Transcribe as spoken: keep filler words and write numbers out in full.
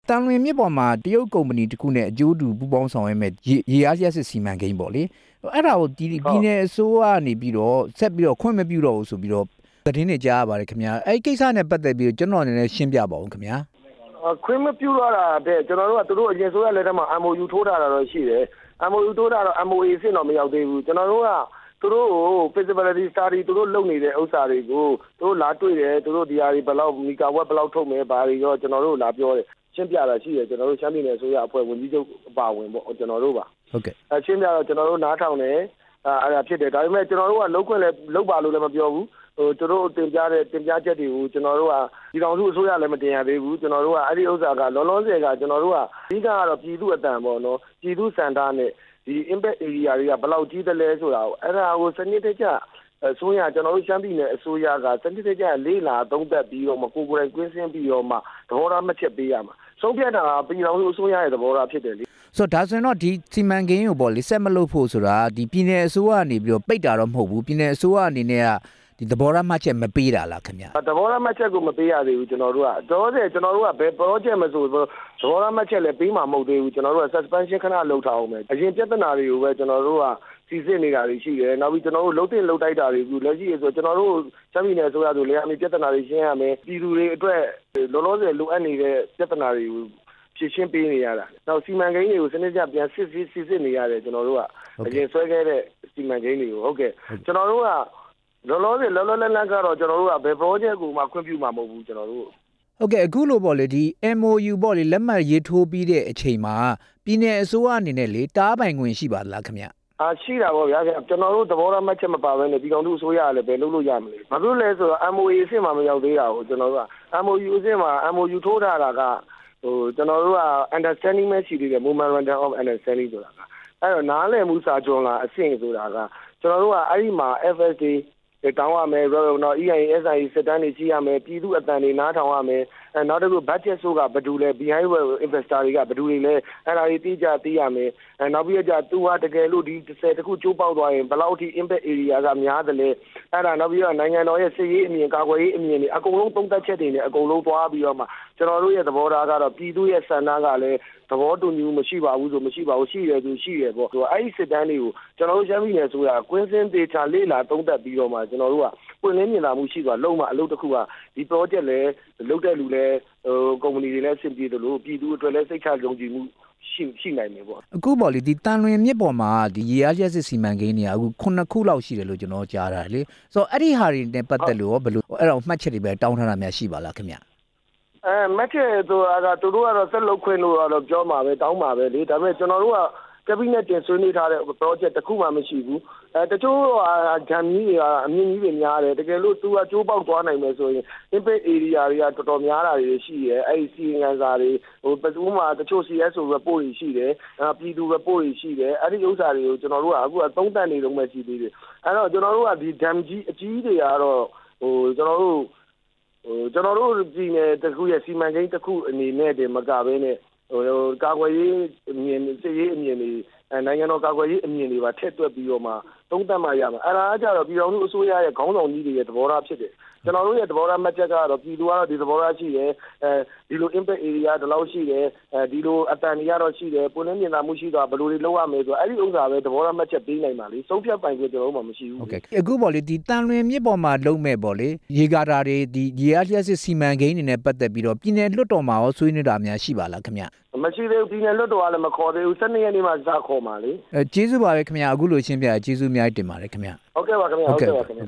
တန်လွင်မြစ်ပေါ်မှာတရုတ်ကုမ္ပဏီတစ်ခုနဲ့အကျိုးတူပူးပေါင်းဆောင်ရွက်မဲ့ရေအားလျှပ်စစ်စီမံကိန်းပေါ့လေအဲ့ဒါကိုဒီပြည်နယ်အစိုးရကနေပြီးတော့ဆက်ပြီးတော့ခွင့်မပြုတော့ဘူးဆိုပြီးတော့သတင်းတွေကြားရပါတယ်ခင်ဗျာအဲ့ဒီကိစ္စနဲ့ပတ်သက်ပြီးကျွန်တော်အနေနဲ့ရှင်းပြပါဦးခင်ဗျာခွင့်မပြုတော့တာတဲ့ကျွန်တော်တို့ကသူတို့အရင်ဆိုရလက်ထက်မှာ M O U ထိုးထားတာတော့ရှိတယ် M O U ထိုးတာတော့ M O A အဆင့်တော့မရောက်သေးဘူးကျွန်တော်တို့ကသူတို့ကို feasibility study သူတို့လုပ်နေတဲ့ဥစ္စာတွေကိုသူတို့လာတွေ့တယ်သူတို့ဒီဟာတွေဘယ်လောက်မီဂါဝက်ဘယ်လောက်ထုတ်မယ်ဘာတွေရောကျွန်တော်တို့လာပြောတယ်ရှင်းပြတာရှိတယ်ကျွန်တော်တို့ရှမ်းပြည်နယ်အစိုးရအဖွဲ့ဝင်ကြီးချုပ်အပါဝင်ပေါ့ကျွန်တော်တို့ပါဟုတ်ကဲ့အဲရှင်းပြတော့ကျွန်တော်တို့နားထောင်တယ်အဲအဲ့ဒါဖြစ်တယ်ဒါပေမဲ့ကျွန်တော်တို့ကလုံးခွင့်လည်းလုံးပါလို့လည်းမပြောဘူးဟိုသူတို့တင်ပြတဲ့တင်ပြချက်တွေကိုကျွန်တော်တို့ကဒီကောင်စုအစိုးရလည်းမတင်ရသေးဘူးကျွန်တော်တို့ကအဲ့ဒီဥစ္စာကလောလောဆယ်ကကျွန်တော်တို့ကအဓိကကတော့ပြည်သူအတန်ပေါ့နော်ပြည်သူစံတာနဲ့ဒီ impact area တွေကဘယ်လောက်ကြီးသလဲဆိုတာကိုအဲ့ဒါကိုစနစ်တကျအစိုးရကျွန်တော်တို့ရှမ်းပြည်နယ်အစိုးရကစနစ်တကျလေးလာသုံးသက်ပြီးတော့မကိုကိုယ်တိုင်ကွင်းဆင်းပြီးတော့မှသဘောထားမှတ်ချက်ပေးရမှာဆုံးဖြတ်တာကပြည်တော်စုအစိုးရရဲ့သဘောထားဖြစ်တယ်လေဆိုတော့ဒါဆိုရင်တော့ဒီစီမံကိန်းကိုပေါ့လေဆက်မလုပ်ဖို့ဆိုတာဒီပြည်နယ်အစိုးရကနေပြီးတော့ပိတ်တာတော့မဟုတ်ဘူးပြည်နယ်အစိုးရအနေနဲ့ကဒီသဘောထားမှတ်ချက်မပေးတာလားခင်ဗျာသဘောထားမှတ်ချက်ကိုမပေးရသေးဘူးကျွန်တော်တို့ကတော့တဲ့ကျွန်တော်တို့ကဘယ် project မဆိုသဘောထားမှတ်ချက်လည်းပေးမှာမဟုတ်သေးဘူးကျွန်တော်တို့က suspension ခဏလုပ်ထားအောင်မယ်အရင်ပြဿနာတွေကိုပဲကျွန်တော်တို့ကစီစစ်နေတာတွေရှိတယ်နောက်ပြီးကျွန်တော်တို့လှုပ်တင်လှုပ်တိုက်တာတွေကလက်ရှိဆိုကျွန်တော်တို့ချမ်းပြည်နယ်အစိုးရဆိုလေအမေပြဿနာတွေရှင်းရမယ်ပြည်သူတွေအတွက်လောလောဆယ်လိုအပ်နေတဲ့ပြဿနာတွေကိုဖြည့်ရှင်းပေးနေရတာနောက်စီမံကိန်းတွေကိုစနစ်ကျပြန်စစ်စစ်စစ်စစ်နေရတယ်ကျွန်တော်တို့ကအရင်ဆွဲခဲ့တဲ့စီမံကိန်းတွေကိုဟုတ်ကဲ့ကျွန်တော်တို့ကလောလောဆယ်လောလောလတ်လတ်ကတော့ကျွန်တော်တို့ကဘယ် project ကိုမှခွင့်ပြုမှာမဟုတ်ဘူးကျွန်တော်တို့ဟုတ်ကဲ့အခုလိုပေါ့လေဒီ M O U ပေါ့လေလက်မှတ်ရေးထိုးပြီးတဲ့အချိန်မှာပြည်နယ်အစိုးရအနေနဲ့လေတားပိုင်ခွင့်ရှိပါလားခင်ဗျအာရှိတာပေါ့ဗျာကျွန်တော်တို့သဘောထားမှတ်ချက်မပါဘဲနဲ့ပြည်တော်စုအစိုးရကလည်းပဲလုပ်လို့ရမလဲဘာလို့လဲဆိုတော့ M O A အဆင့်မှာမရောက်သေးတာကိုကျွန်တော်တို့က M O U အဆင့်မှာ M O U ထိုးထားတာကဟိုကျွန်တော်တို့က understanding ပဲရှိသေးတယ် memorandum of understanding ဆိုတာကအဲ့တော့နားလည်မှုစာချွန်လာအဆင့်ဆိုတာကကျွန်တော်တို့ကအဲ့ဒီမှာ F S Dတောင်းရမယ်နော် E I A S I A စစ်တမ်းတွေကြည့်ရမယ်ပြည်သူအတန်တွေနားထောင်ရမယ်အဲနောက်တစ်ခု budget ဆိုကဘယ်သူလဲ behind investor တွေကဘယ်သူတွေလဲအဲ့ဒါတွေသိကြသိရမယ်အဲနောက်ပြီးကြသူကတကယ်လို့ဒီတစ်ဆယ်တခုကျိုးပေါက်သွားရင်ဘယ်လောက်ထိ impact area ကများတယ်လဲအဲ့ဒါနောက်ပြီးတော့နိုင်ငံတော်ရဲ့စစ်ရေးအမြင်ကာကွယ်ရေးအမြင်တွေအကုန်လုံးသုံးသပ်ချက်တွေနဲ့အကုန်လုံးသွားပြီးတော့မှကျွန်တော်တို့ရဲ့သဘောထားကတော့ပြည်သူရဲ့ဆန္ဒကလည်းသဘောတူညီမှုမရှိပါဘူးဆိုမရှိပါဘူးရှိတယ်ဆိုရှိတယ်ပေါ့ဆိုအဲ့ဒီစစ်တမ်းတွေကိုကျွန်တော်တို့ရှမ်းပြည်နယ်ဆိုရကွင်းစင်းဒေတာလေးလာသုံးသပ်ပြီးတော့မှကျွန်တော်တို့ကပွင့်လင်းမြင်သာမှုရှိစွာလုံးဝအလုပ်တစ်ခုကဒီ project လည်းလုပ်တဲ့လူလည်းဟိုကုမ္ပဏီတွေလည်းအဆင်ပြေတယ်လို့ပြည်သူအတွက်လည်းစိတ်ချယုံကြည်မှုရှိရှိနိုင်တယ်ပေါ့အခုပေါ့လေဒီတန်လွင်မြစ်ပေါ်မှာဒီရေအားလျှပ်စစ်စီမံကိန်းတွေကအခုခုနှစ်ခုလောက်ရှိတယ်လို့ကျွန်တော်ကြားတာလေဆိုတော့အဲ့ဒီဟာတွေနဲ့ပတ်သက်လို့ရောဘယ်လိုအဲ့တော့မှတ်ချက်တွေပဲတောင်းထားတာများရှိပါလားခင်ဗျအဲမှတ်ချက်ဆိုတာကသူတို့ကတော့ဆက်လုပ်ခွင့်လို့တော့ပြောမှာပဲတောင်းမှာပဲလေဒါပေမဲ့ကျွန်တော်တို့ကcabinet တင်ဆွေးနွေးထားတဲ့ project တစ်ခုမှမရှိဘူးအဲတချို့ဂျမ်ကြီးတွေကအမြင့်ကြီးတွေများတယ်တကယ်လို့သူကကျိုးပေါက်သွားနိုင်မယ်ဆိုရင် impact area တွေကတော်တော်များတာတွေရှိတယ်အဲဒီစီငန်စာတွေဟိုပထမတချို့ C S O report တွေရှိတယ်အဲပြည်သူ report တွေရှိတယ်အဲဒီဥစ္စာတွေကိုကျွန်တော်တို့ကအခုကသုံးသပ်နေလုံးပဲရှိသေးတယ်အဲတော့ကျွန်တော်တို့ကဒီ dam ကြီးအကြီးတွေကတော့ဟိုကျွန်တော်တို့ဟိုကျွန်တော်တို့ပြည်နယ်တစ်ခုရဲ့စီမံကိန်းတစ်ခုအနေနဲ့တည်းမကဘဲနဲ့ဟိုကာကွယ်ရေးအမြင်စစ်ရေးအမြင်တွေအဲနိုင်ငံတော်ကာကွယ်ရေးအမြင်တွေပါထည့်တွက်ပြီးတော့မှသုံးသပ်မှရမှာအဲ့ဒါကကြတော့ပြည်တော်စုအစိုးရရဲ့ခေါင်းဆောင်ကြီးတွေရဲ့သဘောထားဖြစ်တယ်ကျွန်တော်တို့ရဲ့သဘောထားမှတ်ချက်ကတော့ပြည်သူကတော့ဒီသဘောထားရှိတယ်အဲဒီလို impact area ဒီလောက်ရှိတယ်အဲဒီလိုအတန်တွေကတော့ရှိတယ်ပုံနှင်းမြင်သာမှုရှိတော့ဘယ်လိုတွေလုပ်ရမလဲဆိုတော့အဲ့ဒီဥစ္စာပဲသဘောထားမှတ်ချက်ပေးနိုင်ပါလေစုံဖြတ်ပိုင်ခွင့်ကျွန်တော်တို့မှမရှိဘူးဟုတ်ကဲ့အခုပေါ့လေဒီတန်လွင်မြစ်ပေါ်မှာလုံးမဲ့ပေါ့လေရေကာတာတွေဒီရေအားလျှပ်စစ်စီမံကိန်းတွေနဲ့ပတ်သက်ပြီးတော့ပြည်နယ်လွှတ်တော်မှာရောဆွေးနွေးတာများရှိပါလားခင်ဗျမရှိသေးဘူးပြည်နယ်လွှတ်တော်ကလည်းမခေါ်သေးဘူး၁၂ရက်နေ့မှစခေါ်ပါလေအဲကျေးဇူးပါပဲခင်ဗျအခုလိုရှင်းပြကျေးဇူးအများကြီးတင်ပါတယ်ခင်ဗျဟုတ်ကဲ့ပါခင်ဗျဟုတ်ကဲ့ပါခင်ဗျ